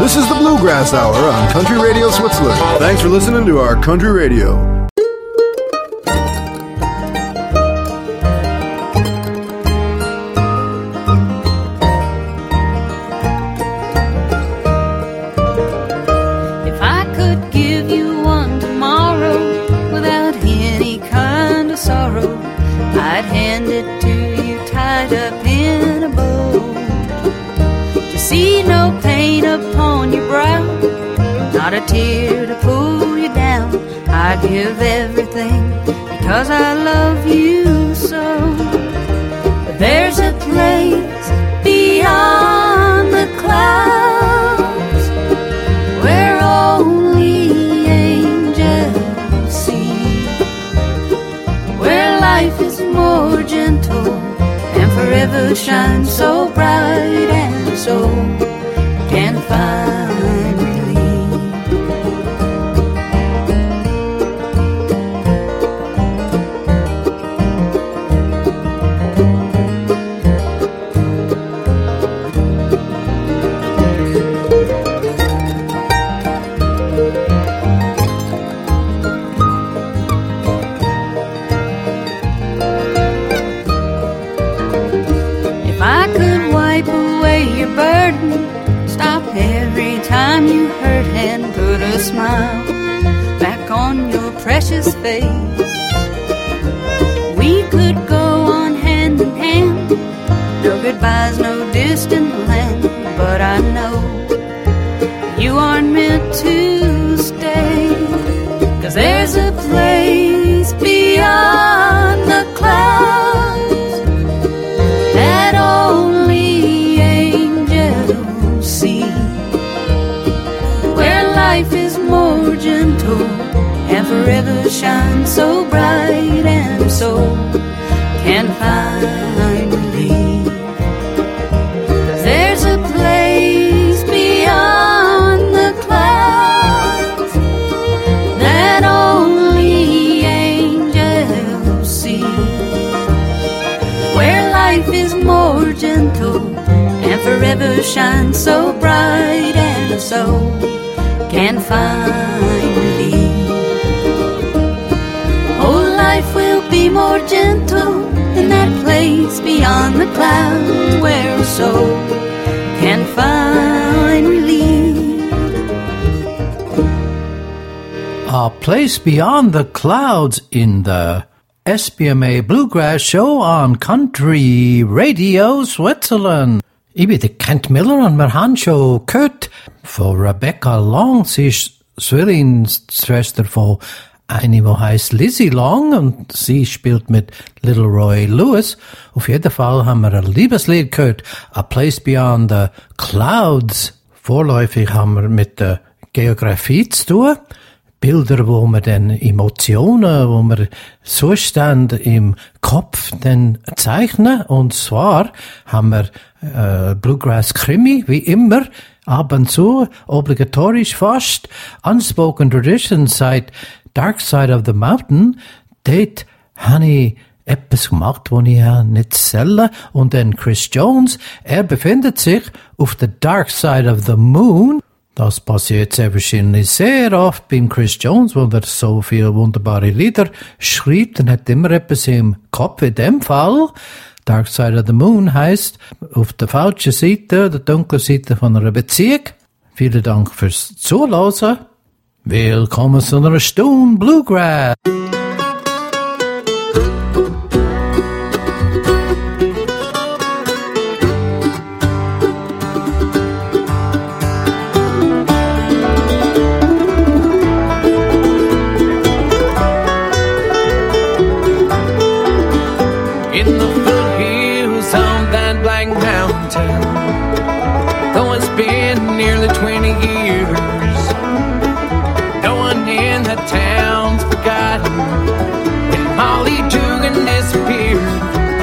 This is the Bluegrass Hour on Country Radio Switzerland. Thanks for listening to our Country Radio. If I could give you one tomorrow without any kind of sorrow, I'd hand it to you tied up in a bow. To see no pain upon your brow, not a tear to pull you down, I'd give everything because I love you so. But there's a place beyond the clouds where only angels see, where life is more gentle and forever shines so bright, and so can find relief. If I could wipe away your burden, stop every time you hurt, and put a smile back on your precious face, we could go on hand in hand. No goodbyes, no distant land, but I know you aren't meant to stay. 'Cause there's a place beyond the clouds that only angels see, where life is more gentle and forever shines so bright, and so can find relief. 'Cause there's a place beyond the clouds that only angels see, where life is more gentle and forever shines so bright, and so can find relief. Oh, life will be more gentle in that place beyond the clouds, where a soul can find relief. A Place Beyond the Clouds in the SBMA Bluegrass Show on Country Radio Switzerland. Ich bin der Kent Miller und wir haben schon gehört von Rebecca Long. Sie ist Zwillingsschwester von eine, die heisst Lizzie Long, und sie spielt mit Little Roy Lewis. Auf jeden Fall haben wir ein Liebeslied gehört, A Place Beyond the Clouds. Vorläufig haben wir mit der Geografie zu tun. Bilder, wo wir dann Emotionen, wo wir Zustände im Kopf dann zeichnen. Und zwar haben wir Bluegrass Krimi, wie immer, ab und zu, obligatorisch fast. Unspoken Tradition seit Dark Side of the Mountain. Dort habe ich etwas gemacht, wo ich nicht zähle. Und dann Chris Jones, er befindet sich auf der Dark Side of the Moon. Das passiert sehr wahrscheinlich sehr oft beim Chris Jones, weil er so viele wunderbare Lieder schreibt und hat immer etwas im Kopf. In dem Fall, Dark Side of the Moon heisst, auf der falschen Seite, der dunklen Seite von einer Beziehung. Vielen Dank fürs Zuhören. Willkommen zu einer Stunde Bluegrass. In the foothills on that black mountain, though it's been nearly 20 years, no one in the town's forgotten when Molly Dugan disappeared.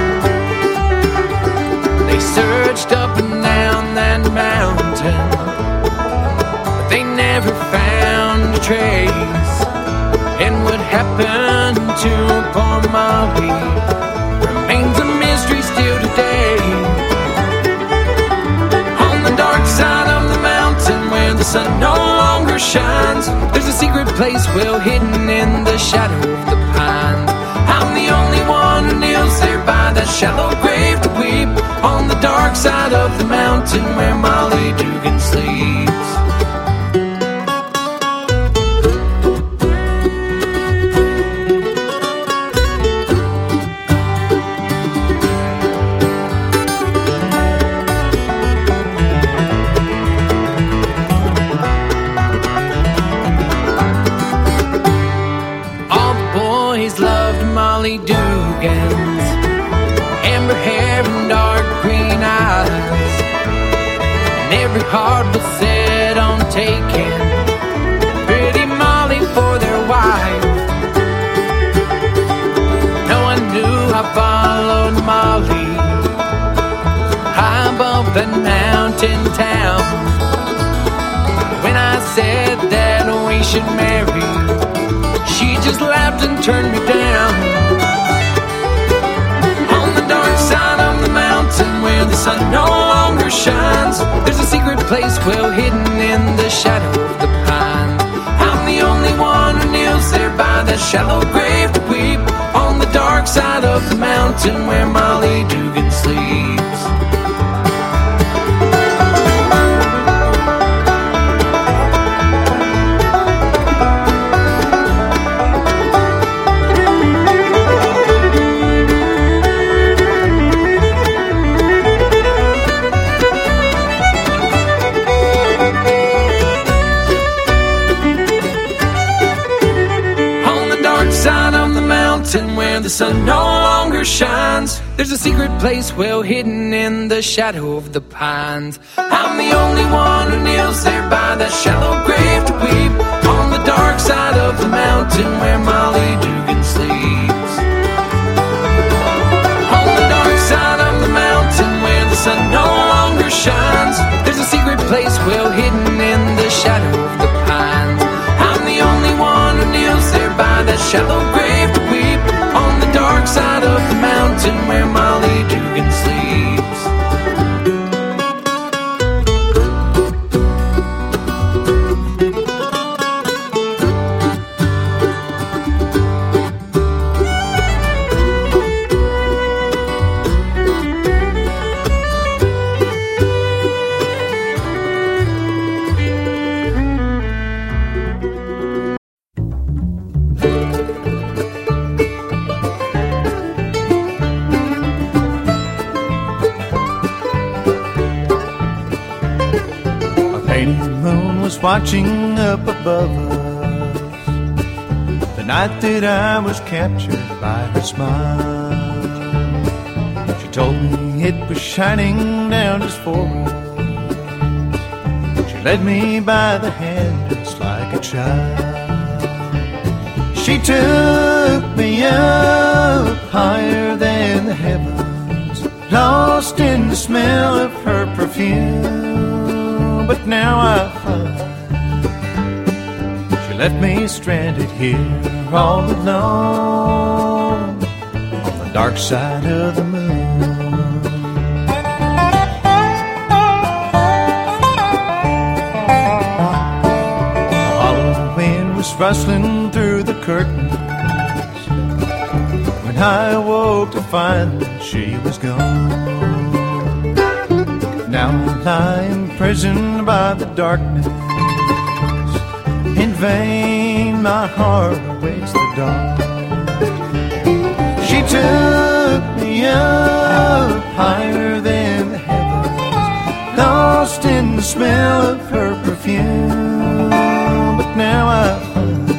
They searched up and down that mountain, but they never found a trace. And what happened to poor Molly remains a mystery still today. On the dark side of the mountain where shines. There's a secret place well hidden in the shadow of the pines. I'm the only one who kneels there by that shallow grave to weep on the dark side of the mountain where Molly Dugan sleeps. Molly Dugan's amber hair and dark green eyes, and every heart was set on taking pretty Molly for their wife. No one knew I followed Molly high above that mountain town. When I said that we should marry, she just laughed and turned me down. On the dark side of the mountain where the sun no longer shines, there's a secret place well hidden in the shadow of the pine. I'm the only one who kneels there by that shallow grave to weep on the dark side of the mountain where Molly Dugan sleeps. Where the sun no longer shines, there's a secret place well hidden in the shadow of the pines. I'm the only one who kneels there by that shallow grave to weep on the dark side of the mountain where Molly Dugan sleeps. On the dark side of the mountain where the sun no longer shines, there's a secret place well hidden in the shadow of the pines. I'm the only one who kneels there by that shallow grave to weep on the dark side of the mountain where Molly Dugan sleeps. Watching up above us the night that I was captured by her smile. She told me it was shining down just for us. She led me by the hand just like a child. She took me up higher than the heavens, lost in the smell of her perfume. But now I find left me stranded here all alone on the dark side of the moon. The hollow wind was rustling through the curtains when I awoke to find that she was gone. Now I lie imprisoned by the darkness. In vain my heart awaits the dawn. She took me up higher than the heavens, lost in the smell of her perfume. But now I find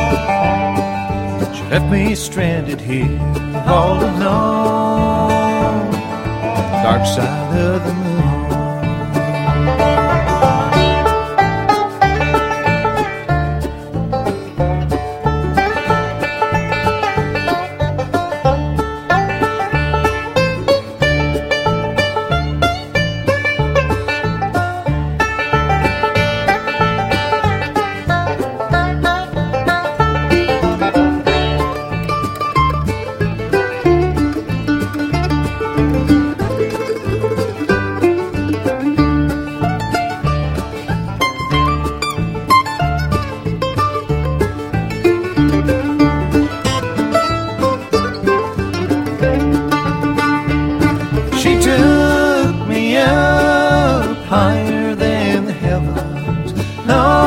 she left me stranded here all alone, dark side of the moon.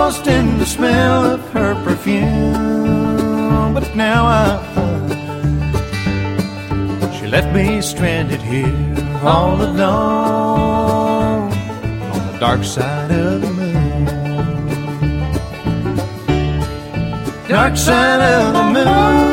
lost in the smell of her perfume. But now I find she left me stranded here all alone on the dark side of the moon. Dark side of the moon.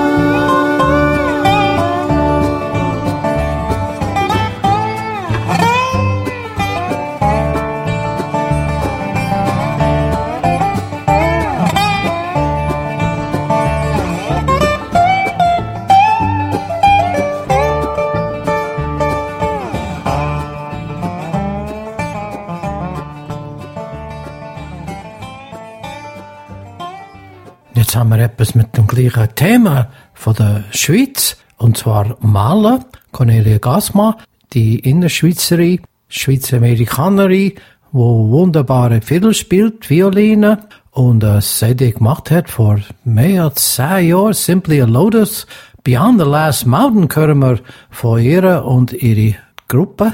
Jetzt haben wir etwas mit dem gleichen Thema von der Schweiz, und zwar Malen. Cornelia Gassmann, die Innerschweizerin, Schweizer-Amerikanerin, die wunderbare Fiddle spielt, Violine, und eine CD gemacht hat vor mehr als 10 Jahren, Simply a Lotus. Beyond the Last Mountain hören wir von ihr und ihre Gruppe.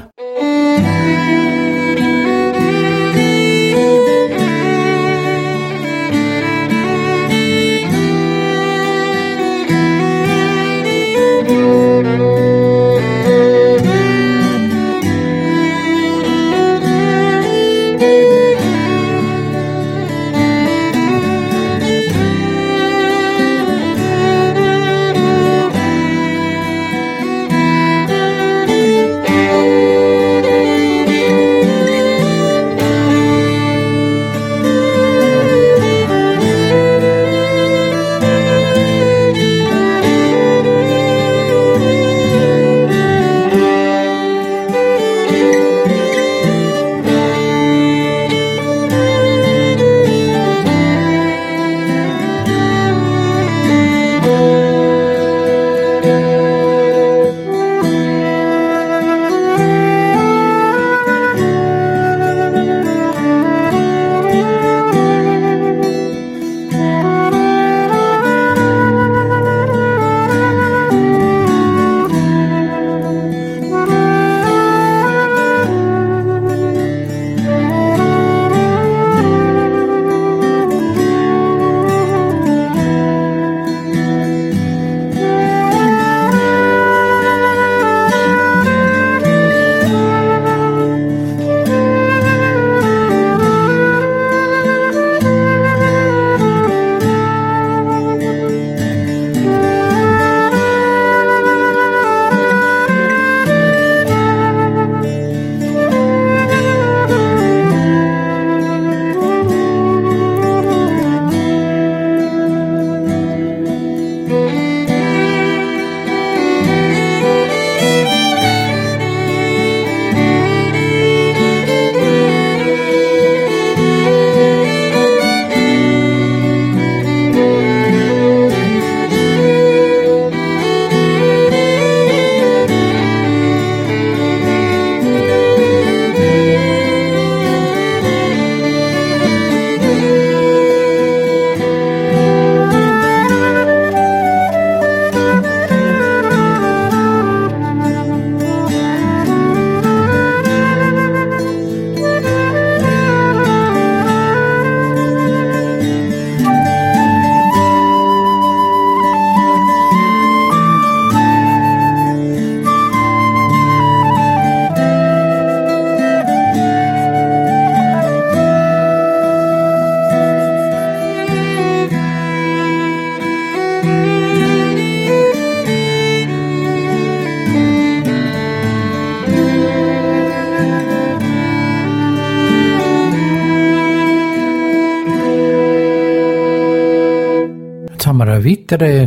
Ein weiteres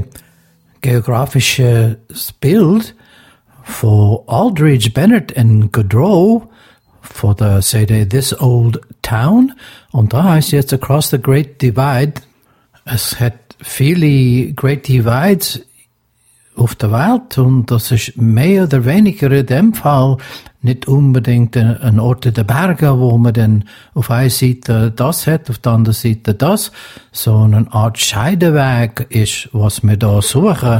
geografisches Bild von Aldridge Bennett and Gaudreau von der CD This Old Town, und da heißt jetzt Across the Great Divide. Es hat viele Great Divides auf der Welt, und das ist mehr oder weniger in dem Fall nicht unbedingt ein Ort in den Bergen, wo man dann auf einer Seite das hat, auf der anderen Seite das, sondern eine Art Scheideweg ist, was wir da suchen.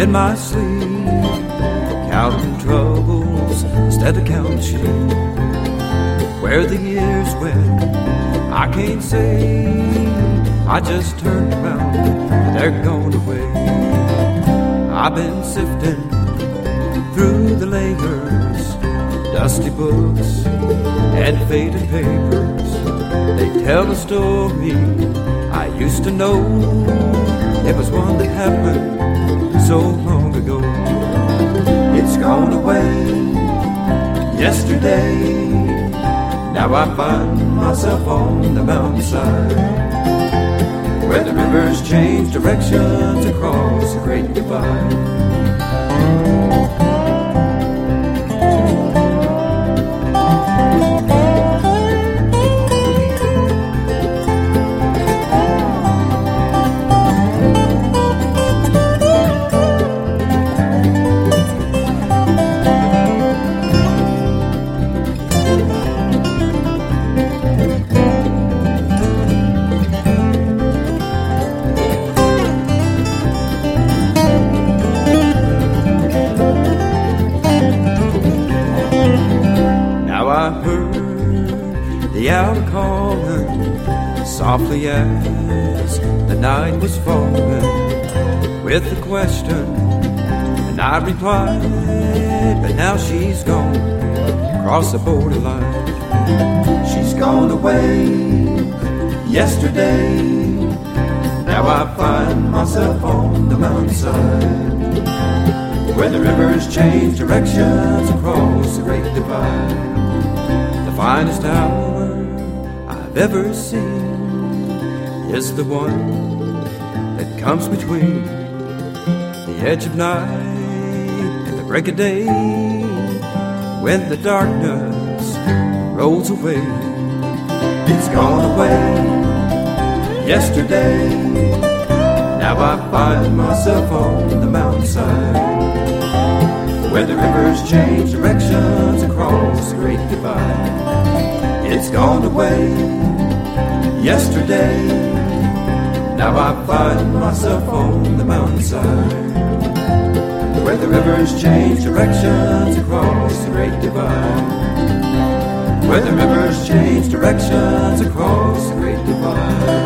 in my sleep, counting troubles instead of counting sheep. Where the years went, I can't say. I just turned around and they're gone away. I've been sifting through the layers, dusty books and faded papers. They tell a story I used to know. It was one that happened so long ago. It's gone away yesterday. Now I find myself on the mountainside, where the rivers change directions across the great divide. Softly as the night was falling, with a question, and I replied, but now she's gone across the borderline. She's gone away yesterday. Now I find myself on the mountainside, where the rivers change directions across the great divide. The finest hour I've ever seen is the one that comes between the edge of night and the break of day, when the darkness rolls away. It's gone away yesterday. Now I find myself on the mountainside, where the rivers change directions across the great divide. It's gone away yesterday. Now I find myself on the mountainside, where the rivers change directions across the great divide. Where the rivers change directions across the great divide.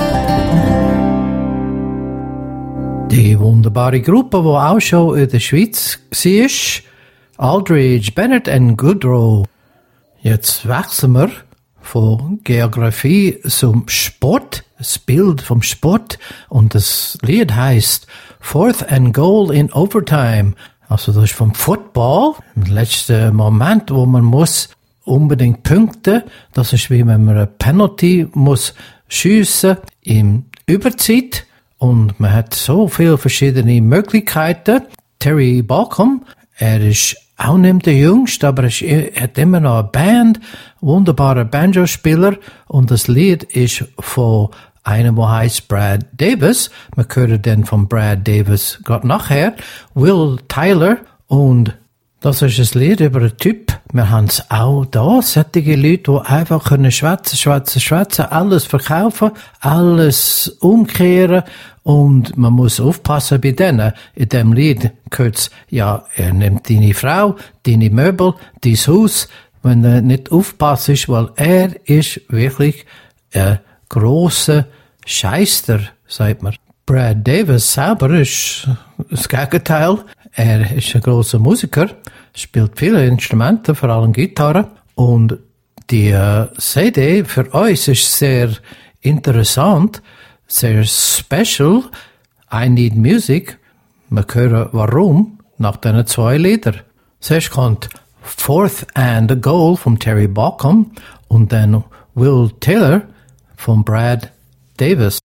Die wunderbare Gruppe, die auch schon in der Schweiz war, Aldridge, Bennett and Goodrow. Jetzt wechseln wir von Geografie zum Sport, das Bild vom Sport, und das Lied heißt Fourth and Goal in Overtime. Also das ist vom Football, im letzten Moment, wo man muss unbedingt punkten. Das ist wie wenn man eine Penalty muss schiessen in Überzeit, und man hat so viele verschiedene Möglichkeiten. Terry Balcom, er ist auch nicht der Jüngste, aber er hat immer noch eine Band, wunderbarer Banjo-Spieler, und das Lied ist von einem, der heißt Brad Davis. Wir hören dann von Brad Davis gerade nachher. Will Tyler, und das ist ein Lied über einen Typ. Wir haben es auch da, solche Leute, die einfach können schwätzen, alles verkaufen, alles umkehren, und man muss aufpassen bei denen. In dem Lied gehört's, ja, er nimmt deine Frau, deine Möbel, dein Haus, wenn er nicht aufpasst ist, weil er ist wirklich ein grosser Scheißer, sagt man. Brad Davis selber ist das Gegenteil. Er ist ein grosser Musiker, spielt viele Instrumente, vor allem Gitarre. Und die CD für uns ist sehr interessant, sehr special. I Need Music. Wir hören warum nach diesen zwei Lieder. Zuerst kommt Fourth and a Goal von Terry Balcom und dann Will Taylor von Brad Davis.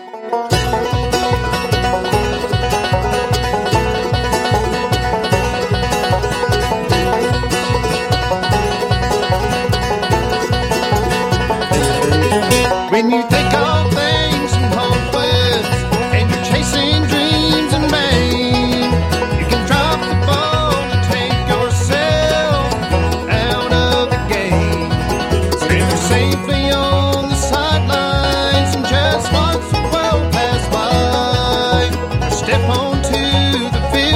When you take all things and hope with, and you're chasing dreams in vain, you can drop the ball and take yourself out of the game. Stand safely on the sidelines and just watch the world pass by. Step onto the field.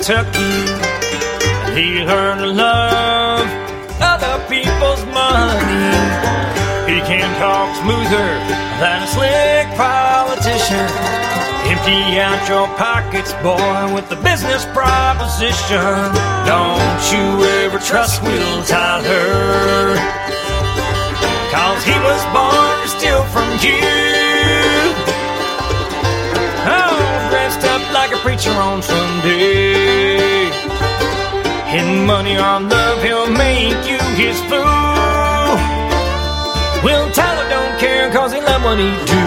Kentucky. He learned to love other people's money. He can talk smoother than a slick politician. Empty out your pockets, boy, with the business proposition. Don't you ever trust Will Tyler, 'cause he was born to steal from you. Oh, dressed up like a preacher on Sunday. In money or love, he'll make you his fool. Will Tyler don't care 'cause he loves what he do.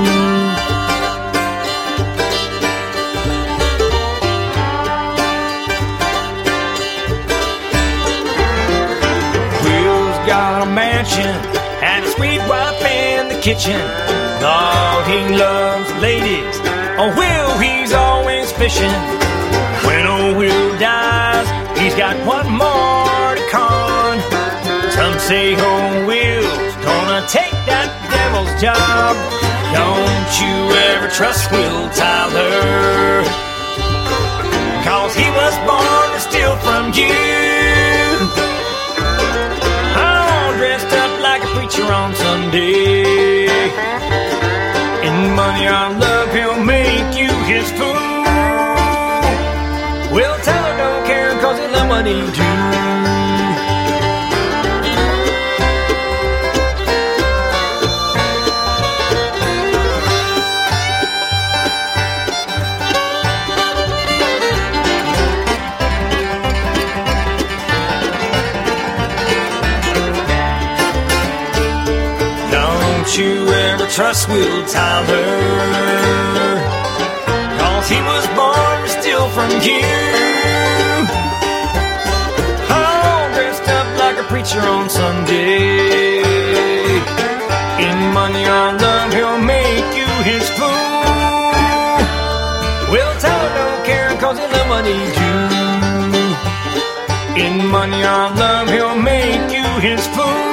Will's got a mansion and a sweet wife in the kitchen. Oh, he loves ladies. Oh, Will, he's always fishing. When old Will dies, he's got one more to con. Some say old Will's gonna take that devil's job. Don't you ever trust Will Tyler, 'cause he was born to steal from you. Oh, dressed up like a preacher on Sunday. In money or love, he'll make you his fool. Will Tyler don't care 'cause he loves what he do. Don't you ever trust Will Tyler, 'cause he was born to steal from you. Oh, dressed up like a preacher on Sunday. In money or love, he'll make you his fool. Will Tyler don't care 'cause he loves what he do. In money or love, he'll make you his fool.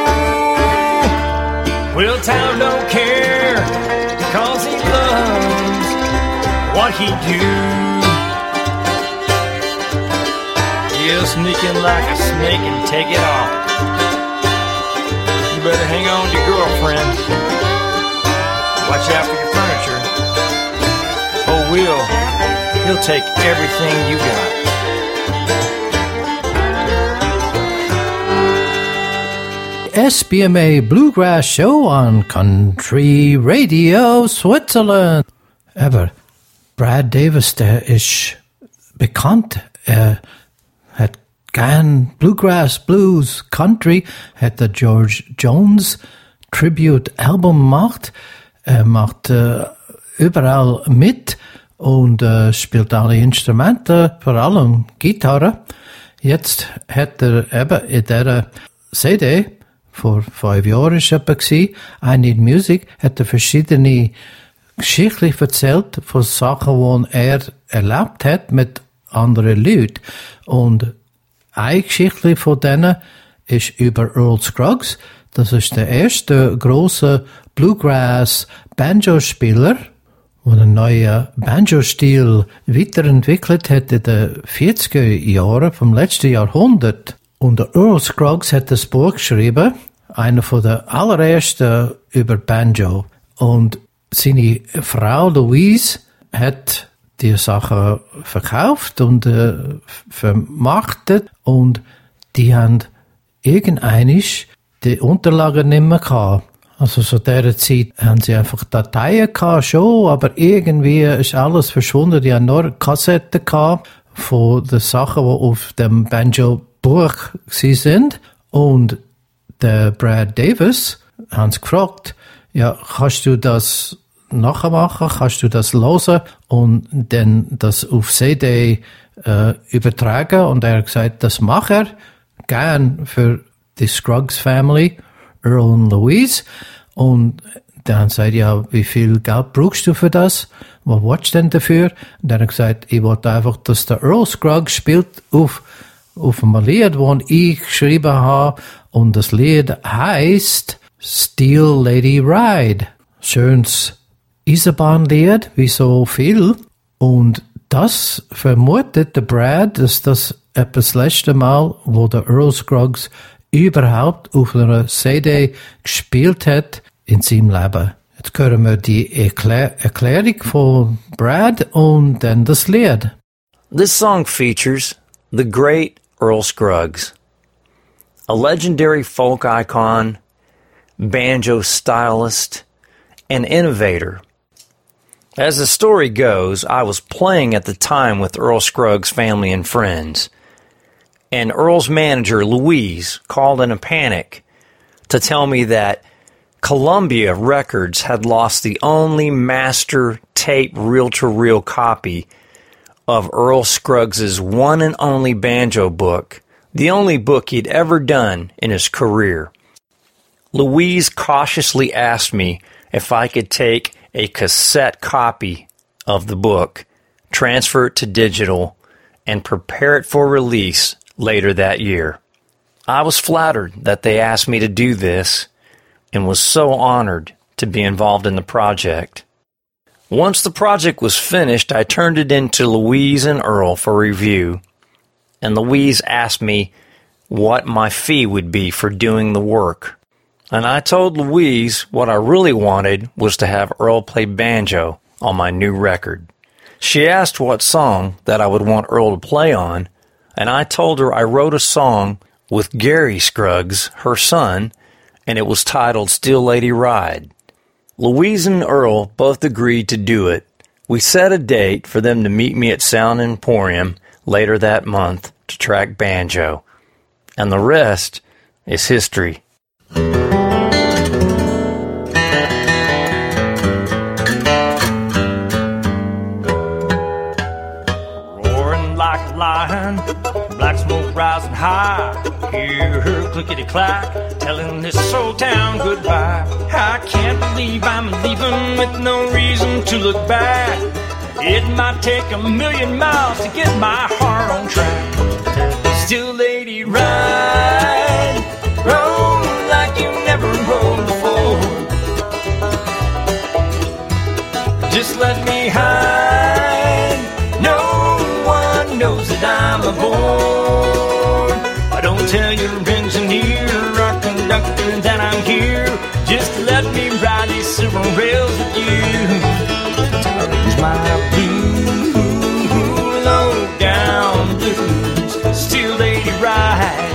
Will Tyler don't care 'cause he loves what he do. He'll sneak in like a snake and take it off. You better hang on to your girlfriend. Watch out for your furniture. Oh, Will, he'll take everything you got. SBMA Bluegrass Show on Country Radio Switzerland. Aber Brad Davis, der ist bekannt. Hat gern Bluegrass, Blues, Country. Hat der George Jones Tribute Album gemacht. Macht überall mit und spielt alle Instrumente, vor allem Gitarre. Jetzt hat er eben in dieser CD, vor 5 Jahren war es etwa, I Need Music, hat er verschiedene Geschichten erzählt von Sachen, die er erlebt hat mit anderen Leuten. Und eine Geschichte von denen ist über Earl Scruggs. Das ist der erste grosse Bluegrass-Banjo-Spieler, der einen neuen Banjo-Stil weiterentwickelt hat in den 40er Jahren vom letzten Jahrhundert. Und der Earl Scruggs hat das Buch geschrieben, einer von der allerersten über Banjo. Und seine Frau Louise hat die Sachen verkauft und vermarktet und die haben irgendeinisch die Unterlagen nicht mehr gehabt. Also zu dieser Zeit haben sie einfach Dateien gehabt, schon, aber irgendwie ist alles verschwunden. Die haben nur Kassetten gehabt von den Sachen, die auf dem Banjo-Buch sind. Und der Brad Davis haben sie gefragt, ja, kannst du das nachmachen, kannst du das hören und dann das auf CD übertragen? Und er hat gesagt, das macht er gern für die Scruggs Family, Earl und Louise. Und dann haben sie gesagt, ja, wie viel Geld brauchst du für das? Was willst du denn dafür? Und er hat gesagt, ich wollte einfach, dass der Earl Scruggs spielt auf einem Lied, das ich geschrieben habe. Und das Lied heißt Steel Lady Ride. Schönes Eisenbahnlied, wie so viel. Und das vermutet der Brad, dass das etwas das letzte Mal, wo der Earl Scruggs überhaupt auf einer CD gespielt hat in seinem Leben. Jetzt hören wir die Erklärung von Brad und dann das Lied. This song features the great Earl Scruggs, a legendary folk icon, banjo stylist, and innovator. As the story goes, I was playing at the time with Earl Scruggs' family and friends, and Earl's manager, Louise, called in a panic to tell me that Columbia Records had lost the only master tape reel-to-reel copy of Earl Scruggs' one and only banjo book, the only book he'd ever done in his career. Louise cautiously asked me if I could take a cassette copy of the book, transfer it to digital, and prepare it for release later that year. I was flattered that they asked me to do this and was so honored to be involved in the project. Once the project was finished, I turned it in to Louise and Earl for review, and Louise asked me what my fee would be for doing the work. And I told Louise what I really wanted was to have Earl play banjo on my new record. She asked what song that I would want Earl to play on, and I told her I wrote a song with Gary Scruggs, her son, and it was titled Steel Lady Ride. Louise and Earl both agreed to do it. We set a date for them to meet me at Sound Emporium later that month to track banjo. And the rest is history. Roaring like a lion, black smoke rising high. Hear her clickety-clack, telling this old town goodbye. I can't believe I'm leaving with no reason to look back. It might take 1,000,000 miles to get my heart on track. Still, lady, ride, roll like you never rode before. Just let me hide, no one knows that I'm aboard. Don't tell your engineer or conductor that I'm here. Just let me ride these silver rails with you till I lose my blue, low down blues. Steel lady ride.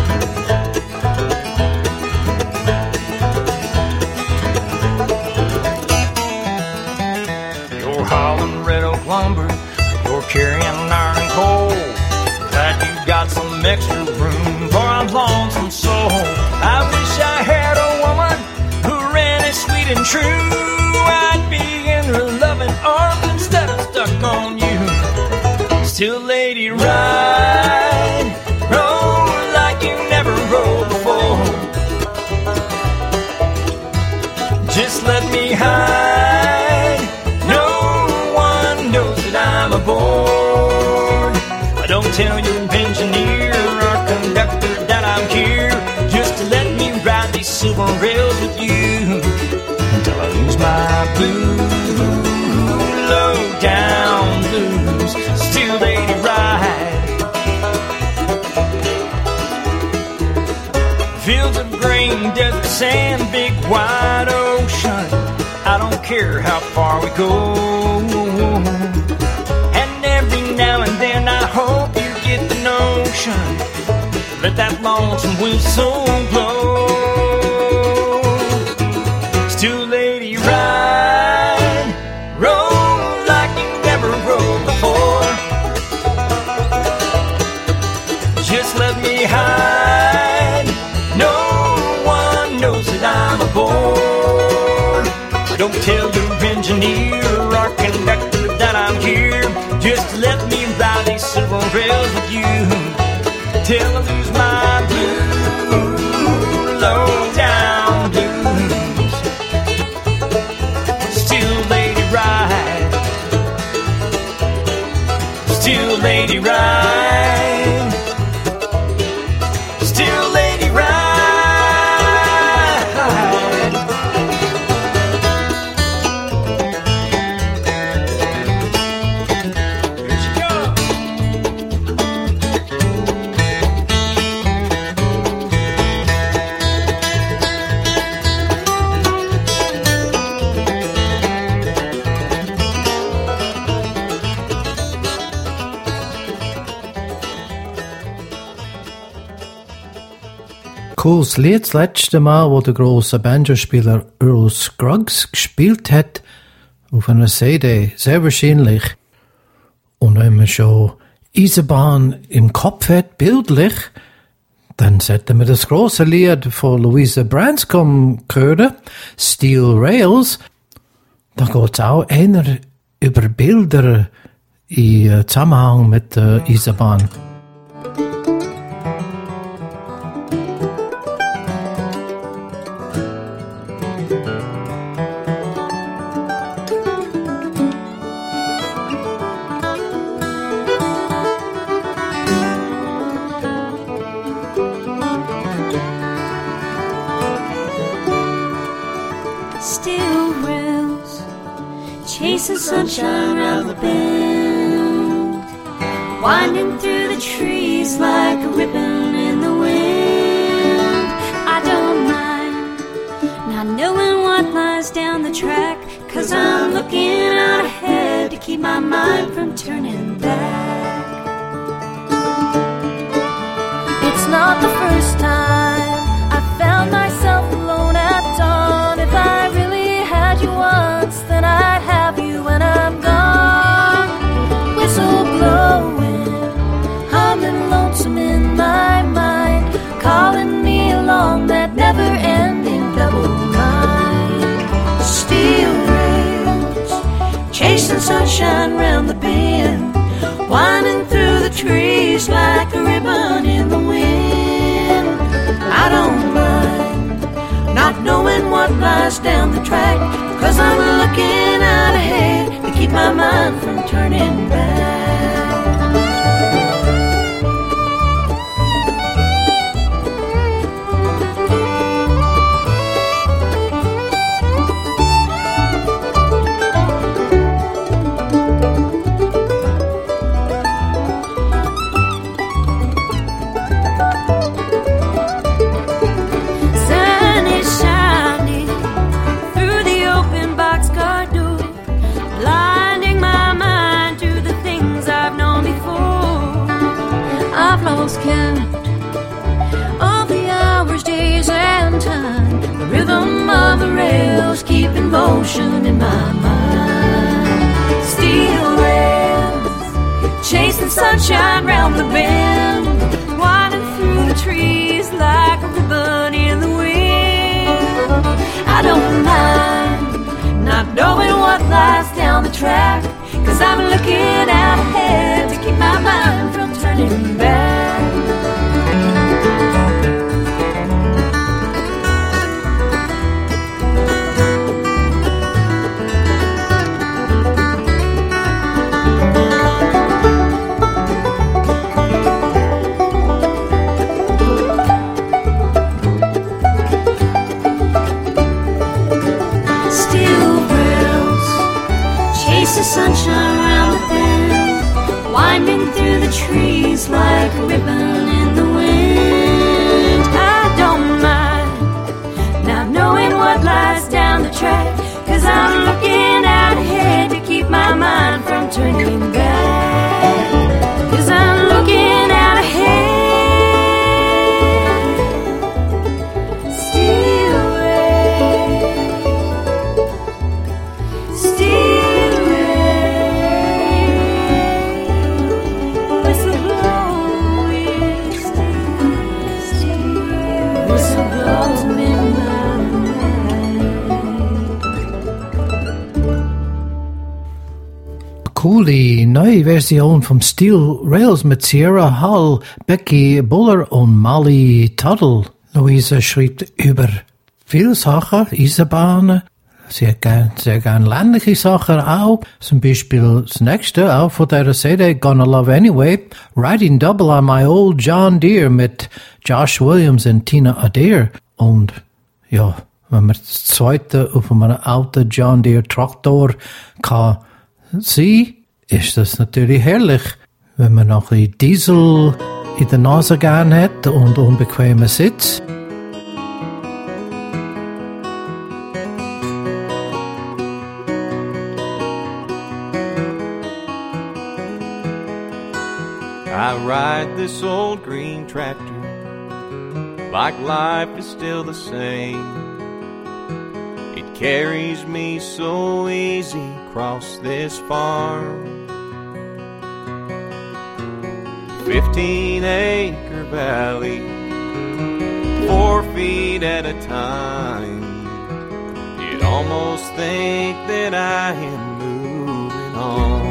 You're hauling red oak lumber, you're carrying iron and coal. Glad you got some extra room for a lonesome soul. I wish I had a woman who ran as sweet and true. I'd be in her loving arms instead of stuck on you. Still, lady, ride, roll like you never rode before. Just let me hide, no one knows that I'm aboard. Don't tell your engineer or conductor that I'm here. Just to let me ride these silver rails with you until I lose my blue, low down blues. Still, lady, ride. Fields of grain, desert sand, big wide ocean. I don't care how far we go. And every now and then I hope you get the notion. Let that lonesome whistle blow. Still, lady, ride, roll like you never rode before. Just let me hide, no one knows that I'm aboard. Don't tell your engineer or conductor that I'm here. Just let me ride these silver rails with you till I lose my blue, low down blues. Still, lady, ride. Still, lady, ride. Still, lady, ride. Here she goes. cooles Lied, das letzte Mal, wo der große Banjo-Spieler Earl Scruggs gespielt hat, auf einer CD, sehr wahrscheinlich. Und wenn man schon Eisenbahn im Kopf hat, bildlich, dann sollten wir das große Lied von Louisa Branscombe hören, Steel Rails. Da geht es auch einer über Bilder in Zusammenhang mit der Eisenbahn. Chasing sunshine round the bend, winding through the trees like a ribbon in the wind. I don't mind not knowing what lies down the track, 'cause I'm looking out ahead to keep my mind from turning back. It's not the first time I found myself alone at dawn. If I really had you once, then I'd have you when I'm gone. Whistle blowing, humming lonesome in my mind, calling me along that never-ending double line. Steel rails, chasing sunshine round the bend, winding through the trees like a ribbon in the wind. I don't mind not knowing what lies down the track, 'cause I'm looking out ahead to keep my mind from turning back. Sun is shining through the open boxcar door, blinding my mind to the things I've known before. I've lost count of the hours, days, and time. The rhythm of the rails keep in motion in my mind. Steel rails, chasing sunshine round the bend, winding through the trees like a ribbon in the wind. I don't mind not knowing what lies down the track, 'cause I'm looking out ahead to keep my mind from turning back. Steel rails, chase the sunshine round the bend, winding through the trees like a ribbon in the wind. I don't mind not knowing what lies down the track, 'cause I'm looking out ahead to keep my mind from turning back. 'Cause I'm looking out ahead. Steel rails, steel rails, whistle blowing, steel rails, whistle blows midnight. Coole neue Version vom Steel Rails mit Sierra Hull, Becky Buller und Molly Tuttle. Louisa schreibt über viele Sachen, Eisenbahnen. Sie hat sehr gern ländliche Sachen auch. Zum Beispiel das nächste, auch von der CD Gonna Love Anyway, Riding Double on My Old John Deere mit Josh Williams und Tina Adair. Und ja, wenn man das zweite auf einem alten John Deere Traktor kann sehen, ist das natürlich herrlich, wenn man noch ein bisschen Diesel in der Nase gern hat und unbequemen Sitz. I ride this old green tractor like life is still the same. It carries me so easy across this farm. 15-acre valley, 4 feet at a time. You'd almost think that I am moving on.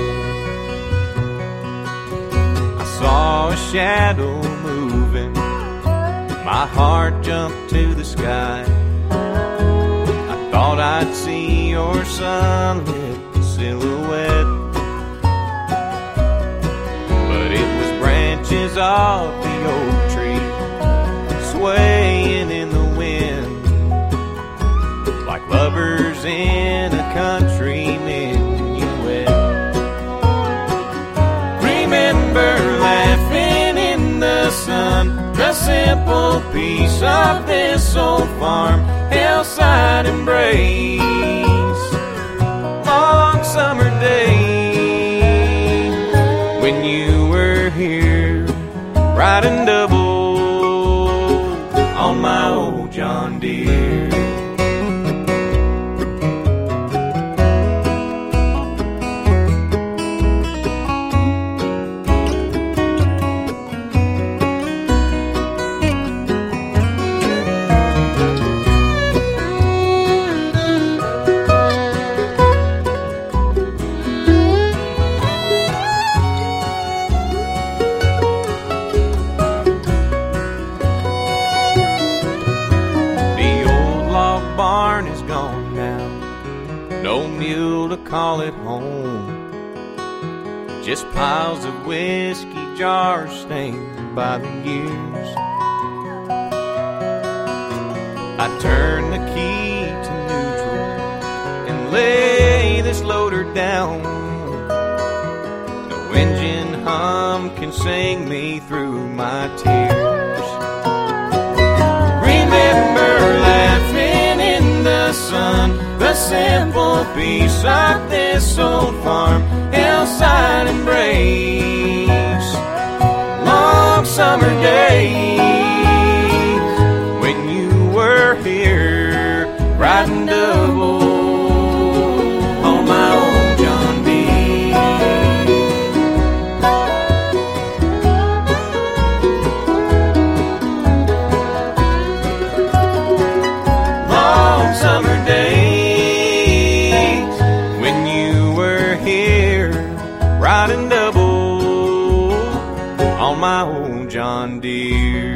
I saw a shadow moving, my heart jumped to the sky. I thought I'd see your sunlit silhouette, but it was branches of the oak tree swaying in the wind, like lovers in a country minuet. Remember laughing in the sun, the simple peace of this old farm, hillside embrace, long summer days when you were here riding double on my old John Deere. Call it home, just piles of whiskey jars stained by the years. I turn the key to neutral and lay this loader down. No engine hum can sing me through my tears. Remember laughing in the sun, the simple peace of this old farm, hillside embrace, long summer days when you were here riding double on my old John Deere. Long summer days riding double on my old John Deere.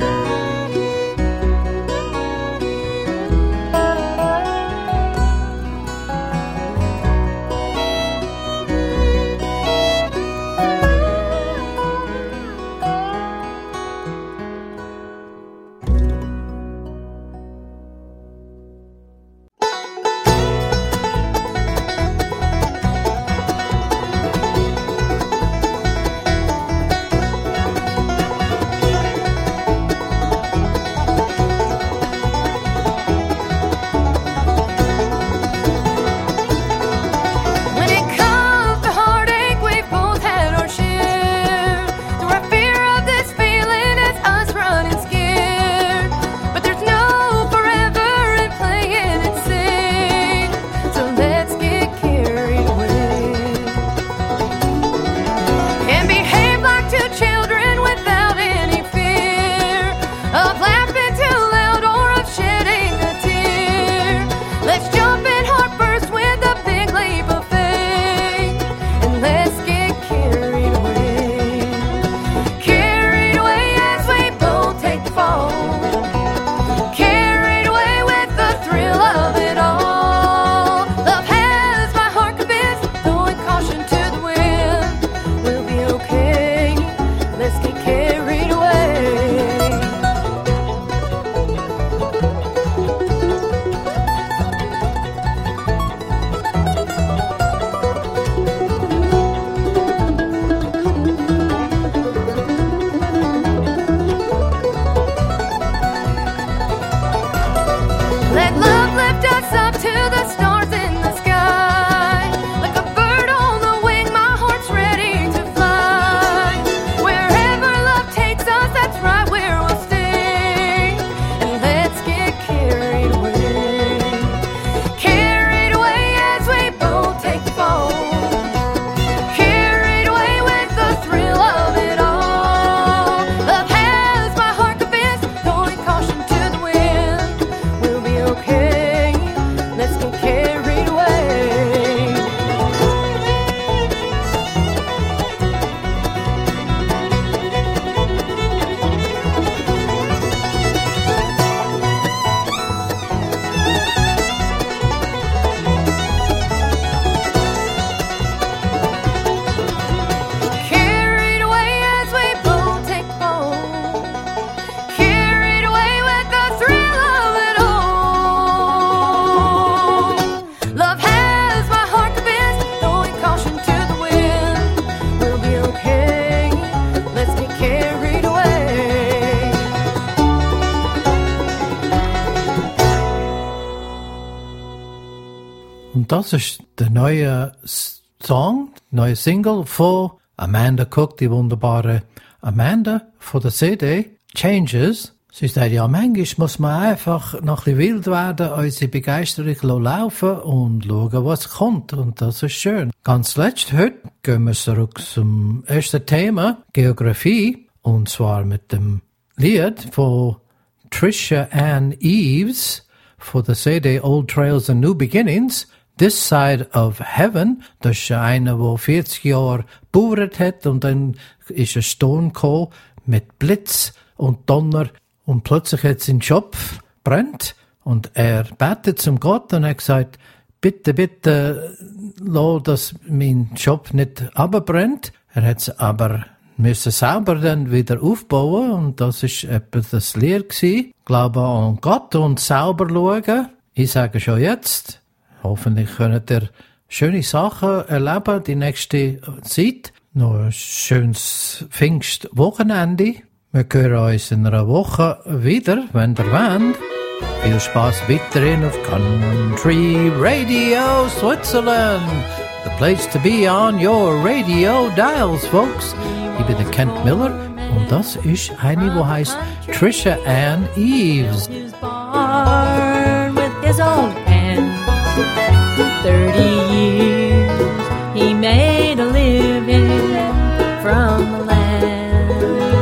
Und das ist der neue Song, neue Single von Amanda Cook, die wunderbare Amanda von der CD Changes. Sie sagt, ja, manchmal muss man einfach noch ein bisschen wild werden, unsere Begeisterung laufen und schauen, was kommt. Und das ist schön. Ganz letzt, heute gehen wir zurück zum ersten Thema, Geografie. Und zwar mit dem Lied von Trisha Ann Eves von der CD Old Trails and New Beginnings. This Side of Heaven, das ist einer, der 40 Jahre gebauert hat und dann ist ein Sturm gekommen mit Blitz und Donner und plötzlich hat sein Job brennt und er betet zum Gott und er hat gesagt, bitte, bitte, lass, dass mein Job nicht abbrennt. Er hat es aber müssen selber dann wieder aufbauen und das ist etwas das Lied gewesen. Glaube an Gott und selber schauen. Ich sage schon jetzt, hoffentlich könnt ihr schöne Sachen erleben die nächste Zeit. Noch ein schönes Pfingstwochenende. Wir hören uns in einer Woche wieder, wenn ihr wollt. Viel Spaß weiterhin auf Country Radio Switzerland. The place to be on your radio dials, folks. Ich bin der Kent Miller und das ist eine, die heißt Trisha Ann Eves. His barn with his own hands. 30 years he made a living from the land.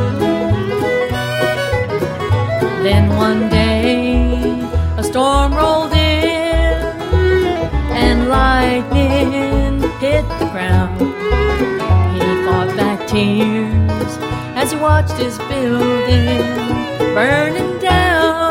Then one day a storm rolled in and lightning hit the ground. He fought back tears as he watched his building burning down.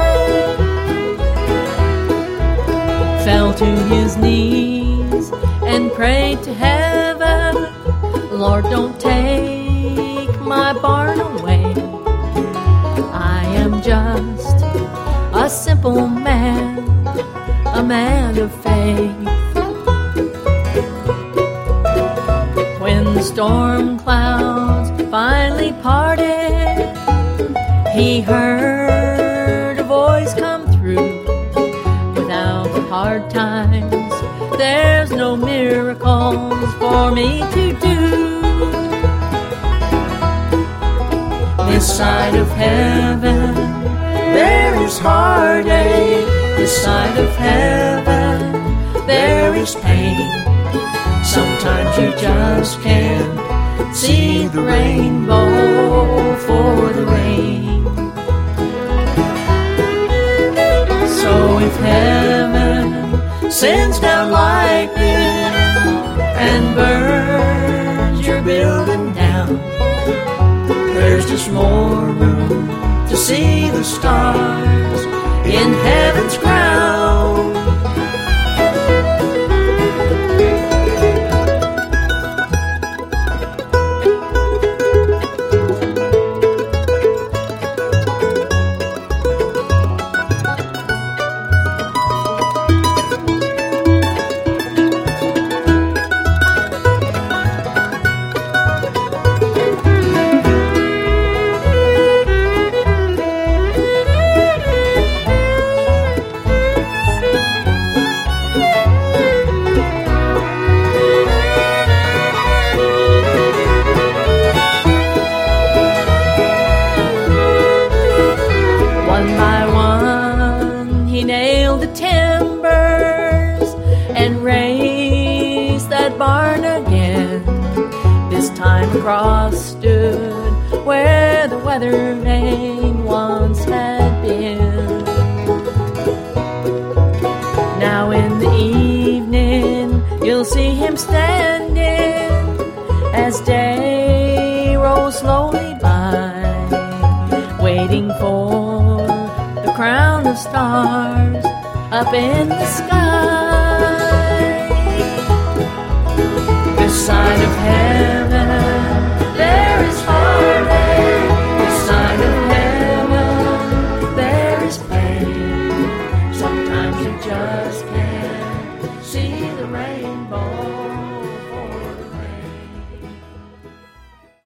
Fell to his knees and prayed to heaven, Lord, don't take my barn away. I am just a simple man, a man of faith. When the storm clouds finally parted, he heard a voice come through. Without the hard times, there's no miracles for me to do. This side of heaven, there is heartache. This side of heaven, there is pain. Sometimes you just can't see the rainbow for the rain. So if heaven sends down lightning and burns your building down, there's just more room to see the stars in heaven's crown. Cross stood where the weather vane once had been. Now in the evening you'll see him standing as day rolls slowly by, waiting for the crown of stars up in the sky. This side of